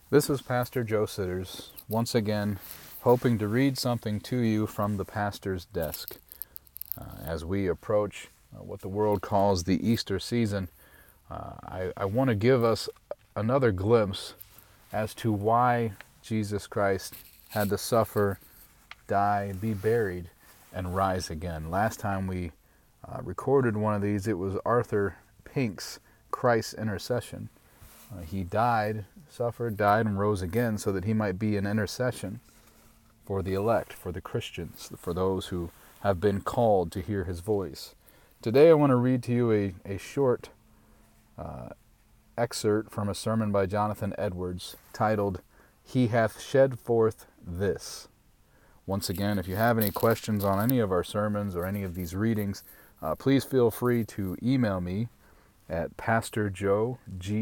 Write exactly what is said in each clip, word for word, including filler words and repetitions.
This is Pastor Joe Sitters, once again hoping to read something to you from the pastor's desk. Uh, as we approach uh, what the world calls the Easter season, uh, I, I want to give us another glimpse as to why Jesus Christ had to suffer, die, be buried, and rise again. Last time we uh, recorded one of these, it was Arthur Pink's Christ's Intercession. Uh, he died, suffered, died, and rose again so that he might be an intercession for the elect, for the Christians, for those who have been called to hear his voice. Today I want to read to you a, a short uh, excerpt from a sermon by Jonathan Edwards titled, "He Hath Shed Forth This." Once again, if you have any questions on any of our sermons or any of these readings, uh, please feel free to email me at pastorjoegmbc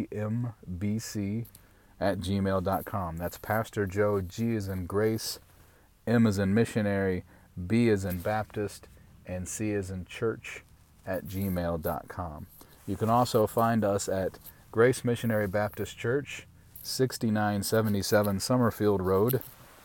at gmail dot com. That's Pastor Joe, G as in Grace, M as in Missionary, B as in Baptist, and C as in Church at gmail dot com. You can also find us at Grace Missionary Baptist Church, sixty-nine seventy-seven Summerfield Road.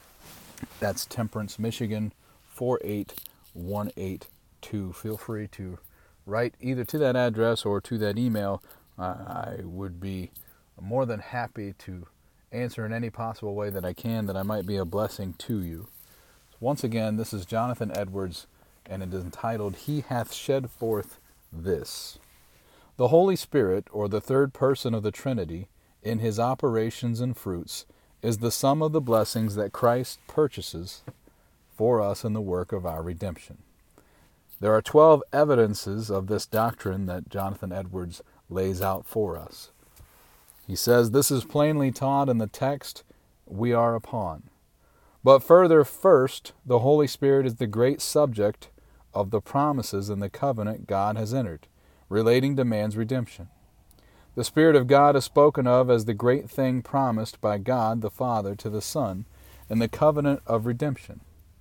That's Temperance, Michigan, four eight one eight two. Feel free to write either to that address or to that email. Uh, I would be more than happy to answer in any possible way that I can, that I might be a blessing to you. Once again, this is Jonathan Edwards, and it is entitled, "He Hath Shed Forth This." The Holy Spirit, or the third person of the Trinity, in his operations and fruits, is the sum of the blessings that Christ purchases for us in the work of our redemption. There are twelve evidences of this doctrine that Jonathan Edwards lays out for us. He says, "This is plainly taught in the text we are upon. But further, first, the Holy Spirit is the great subject of the promises in the covenant God has entered, relating to man's redemption. The Spirit of God is spoken of as the great thing promised by God the Father to the Son in the covenant of redemption.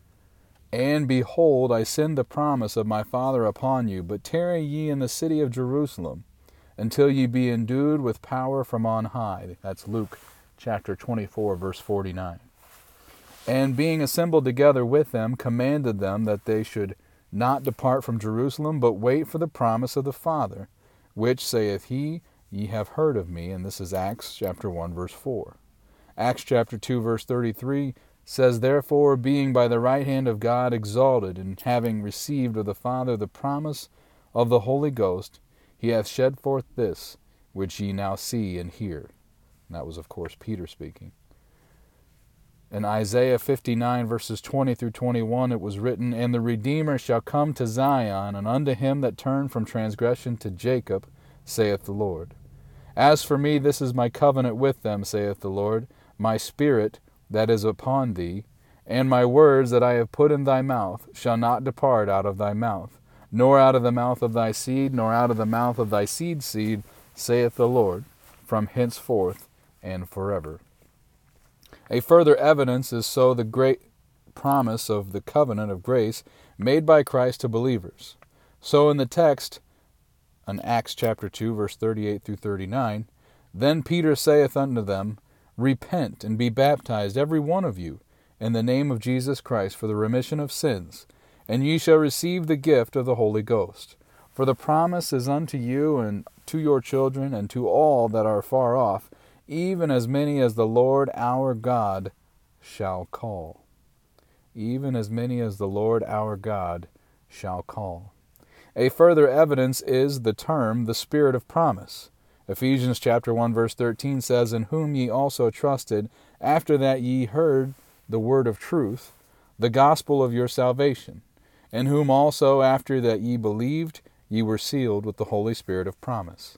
And behold, I send the promise of my Father upon you, but tarry ye in the city of Jerusalem, until ye be endued with power from on high." That's Luke chapter twenty-four, verse forty-nine. "And being assembled together with them, commanded them that they should not depart from Jerusalem, but wait for the promise of the Father, which saith he, Ye have heard of me." And this is Acts chapter one, verse four. Acts chapter two, verse thirty-three says, "Therefore, being by the right hand of God exalted, and having received of the Father the promise of the Holy Ghost, he hath shed forth this, which ye now see and hear." And that was, of course, Peter speaking. In Isaiah fifty-nine, verses twenty through twenty-one, it was written, "And the Redeemer shall come to Zion, and unto him that turned from transgression to Jacob, saith the Lord. As for me, this is my covenant with them, saith the Lord, my spirit that is upon thee, and my words that I have put in thy mouth shall not depart out of thy mouth, nor out of the mouth of thy seed, nor out of the mouth of thy seed's seed, saith the Lord, from henceforth and forever." A further evidence is so the great promise of the covenant of grace made by Christ to believers. So in the text, in Acts chapter two, verse thirty-eight through thirty-nine, "Then Peter saith unto them, Repent, and be baptized every one of you, in the name of Jesus Christ, for the remission of sins, and ye shall receive the gift of the Holy Ghost. For the promise is unto you, and to your children, and to all that are far off, even as many as the Lord our God shall call." Even as many as the Lord our God shall call. A further evidence is the term, the Spirit of promise. Ephesians chapter one, verse thirteen says, "In whom ye also trusted, after that ye heard the word of truth, the gospel of your salvation, in whom also after that ye believed, ye were sealed with the Holy Spirit of promise."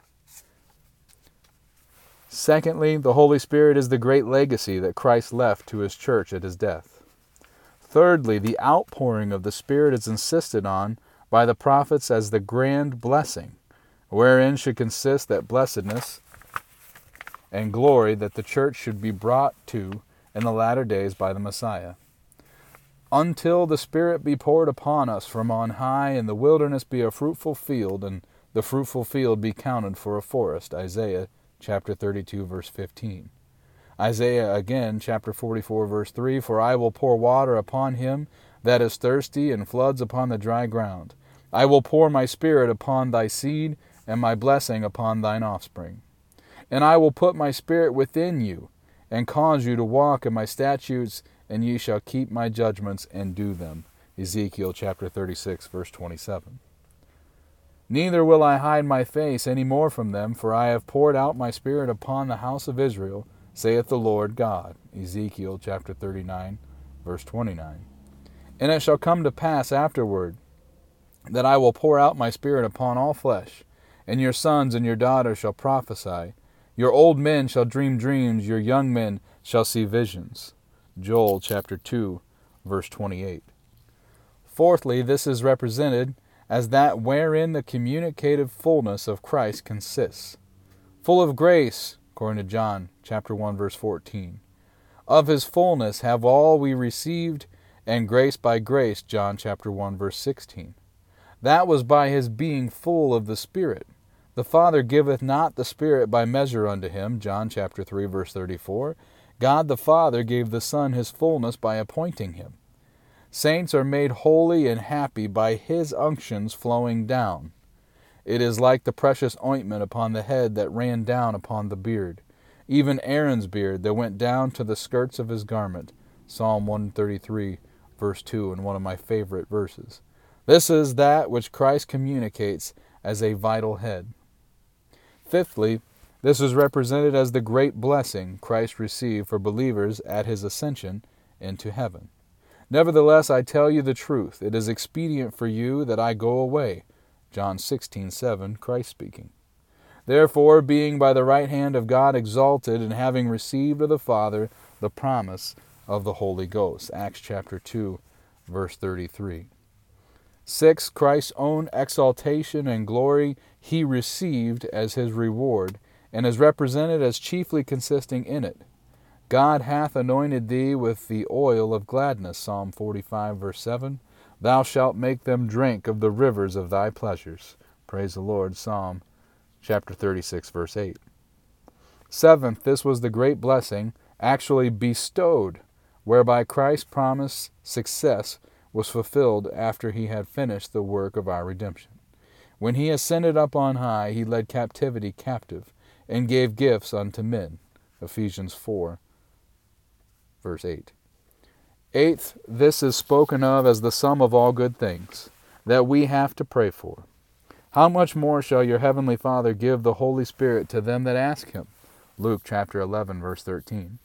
Secondly, the Holy Spirit is the great legacy that Christ left to his church at his death. Thirdly, the outpouring of the Spirit is insisted on by the prophets as the grand blessing, wherein should consist that blessedness and glory that the church should be brought to in the latter days by the Messiah. "Until the Spirit be poured upon us from on high, and the wilderness be a fruitful field, and the fruitful field be counted for a forest." Isaiah chapter thirty-two, verse fifteen. Isaiah again, chapter forty-four, verse three, For I will pour water upon him that is thirsty, and floods upon the dry ground. I will pour my spirit upon thy seed, and my blessing upon thine offspring. And I will put my spirit within you, and cause you to walk in my statutes, and ye shall keep my judgments and do them. Ezekiel chapter thirty-six, verse twenty-seven. Neither will I hide my face any more from them, for I have poured out my spirit upon the house of Israel, saith the Lord God. Ezekiel chapter thirty-nine, verse twenty-nine. And it shall come to pass afterward, that I will pour out my spirit upon all flesh, and your sons and your daughters shall prophesy. Your old men shall dream dreams, your young men shall see visions. Joel chapter two, verse twenty-eight. Fourthly, this is represented as that wherein the communicative fullness of Christ consists. Full of grace, according to John chapter one, verse fourteen. Of his fullness have all we received, and grace by grace, John chapter one, verse sixteen. That was by his being full of the Spirit. The Father giveth not the Spirit by measure unto him, John chapter three, verse thirty-four. God the Father gave the Son his fullness by appointing him. Saints are made holy and happy by his unctions flowing down. It is like the precious ointment upon the head that ran down upon the beard, even Aaron's beard that went down to the skirts of his garment. Psalm one thirty-three, verse two, and one of my favorite verses. This is that which Christ communicates as a vital head. Fifthly, this is represented as the great blessing Christ received for believers at his ascension into heaven. Nevertheless, I tell you the truth, it is expedient for you that I go away. John sixteen, seven, Christ speaking. Therefore, being by the right hand of God exalted, and having received of the Father the promise of the Holy Ghost. Acts chapter two, verse thirty-three. Six, Christ's own exaltation and glory he received as his reward, and is represented as chiefly consisting in it. God hath anointed thee with the oil of gladness, Psalm forty-five, verse seven. Thou shalt make them drink of the rivers of thy pleasures. Praise the Lord, Psalm chapter thirty-six, verse eight. Seventh, this was the great blessing actually bestowed, whereby Christ's promised success was fulfilled after he had finished the work of our redemption. When he ascended up on high, he led captivity captive, and gave gifts unto men. Ephesians four, verse eight. Eighth, this is spoken of as the sum of all good things that we have to pray for. How much more shall your heavenly Father give the Holy Spirit to them that ask him? Luke chapter eleven, verse thirteen.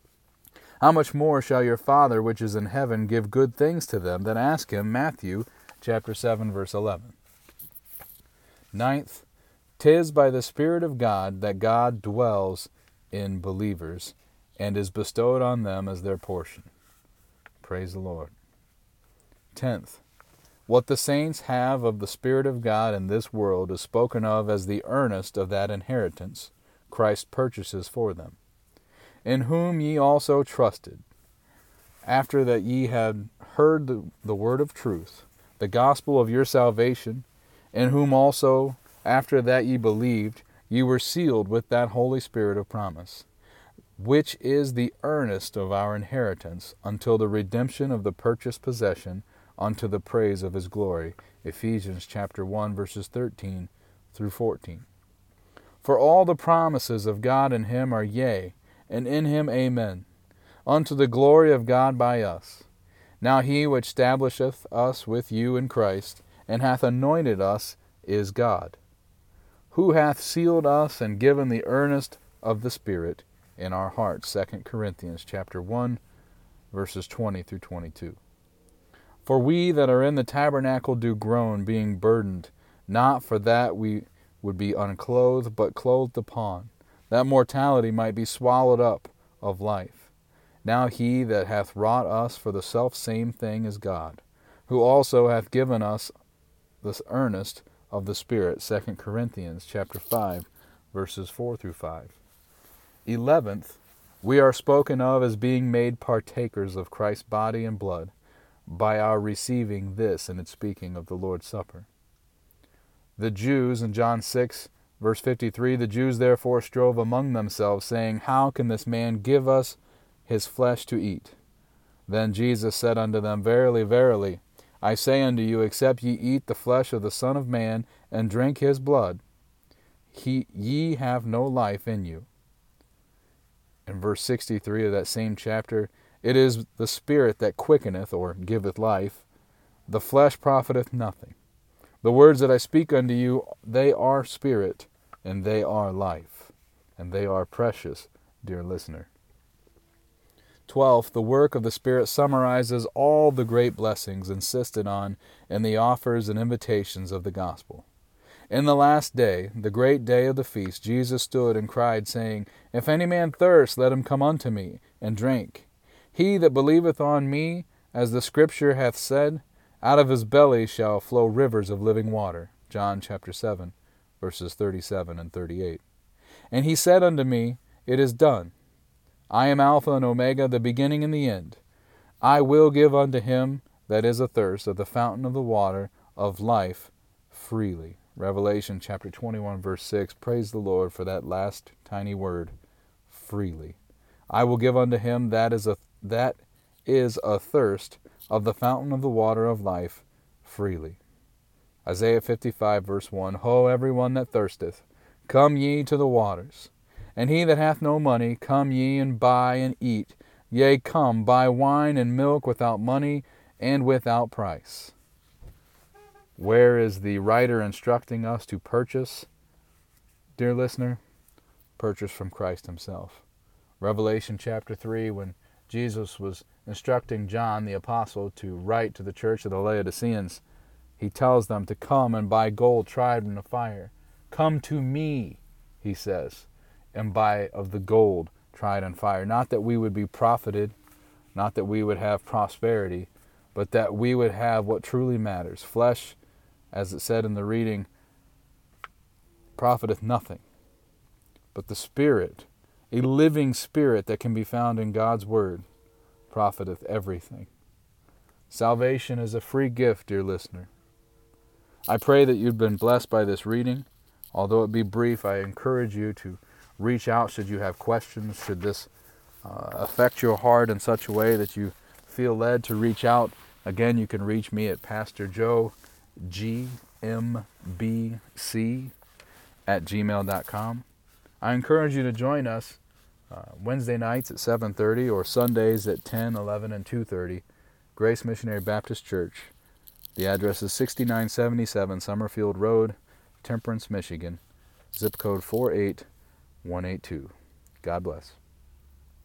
How much more shall your Father which is in heaven give good things to them that ask him? Matthew chapter seven, verse eleven. Ninth, 'tis by the Spirit of God that God dwells in believers, and is bestowed on them as their portion. Praise the Lord. Tenth, what the saints have of the Spirit of God in this world is spoken of as the earnest of that inheritance Christ purchases for them, in whom ye also trusted, after that ye had heard the, the word of truth, the gospel of your salvation, in whom also, after that ye believed, ye were sealed with that Holy Spirit of promise, which is the earnest of our inheritance until the redemption of the purchased possession unto the praise of his glory. Ephesians chapter one, verses thirteen through fourteen. For all the promises of God in him are yea, and in him amen, unto the glory of God by us. Now he which establisheth us with you in Christ, and hath anointed us, is God, who hath sealed us and given the earnest of the Spirit in our hearts. Second Corinthians chapter one, verses twenty through twenty-two. For we that are in the tabernacle do groan, being burdened, not for that we would be unclothed, but clothed upon, that mortality might be swallowed up of life. Now he that hath wrought us for the selfsame thing is God, who also hath given us the earnest of the Spirit. Second Corinthians chapter five, verses four through five. Eleventh, we are spoken of as being made partakers of Christ's body and blood by our receiving this in its speaking of the Lord's Supper. The Jews in John six, Verse fifty-three, the Jews therefore strove among themselves, saying, How can this man give us his flesh to eat? Then Jesus said unto them, Verily, verily, I say unto you, except ye eat the flesh of the Son of Man, and drink his blood, he, ye have no life in you. In verse sixty-three of that same chapter, it is the Spirit that quickeneth, or giveth life. The flesh profiteth nothing. The words that I speak unto you, they are spirit, and they are life, and they are precious, dear listener. Twelfth, the work of the Spirit summarizes all the great blessings insisted on in the offers and invitations of the gospel. In the last day, the great day of the feast, Jesus stood and cried, saying, If any man thirst, let him come unto me, and drink. He that believeth on me, as the Scripture hath said, out of his belly shall flow rivers of living water. John chapter seven, verses thirty-seven and thirty-eight. And he said unto me, It is done. I am Alpha and Omega, the beginning and the end. I will give unto him that is athirst of the fountain of the water of life freely. Revelation chapter twenty-one, verse six. Praise the Lord for that last tiny word, freely. I will give unto him that is a that is athirst of the fountain of the water of life freely. Isaiah fifty-five, verse one. Ho, every one that thirsteth, come ye to the waters. And he that hath no money, come ye and buy and eat. Yea, come, buy wine and milk without money and without price. Where is the writer instructing us to purchase, dear listener? Purchase from Christ himself. Revelation chapter three, when Jesus was instructing John the apostle to write to the church of the Laodiceans, he tells them to come and buy gold tried in the fire. Come to me, he says, and buy of the gold tried in fire. Not that we would be profited, not that we would have prosperity, but that we would have what truly matters. Flesh, as it said in the reading, profiteth nothing. But the Spirit, a living Spirit that can be found in God's Word, profiteth everything. Salvation is a free gift, dear listener. I pray that you've been blessed by this reading. Although it be brief, I encourage you to reach out should you have questions, should this uh, affect your heart in such a way that you feel led to reach out. Again, you can reach me at Pastor Joe G M B C at gmail dot com. I encourage you to join us uh, Wednesday nights at seven thirty or Sundays at ten, eleven, and two thirty. Grace Missionary Baptist Church. The address is sixty-nine seventy-seven Summerfield Road, Temperance, Michigan. Zip code four eight one eight two. God bless.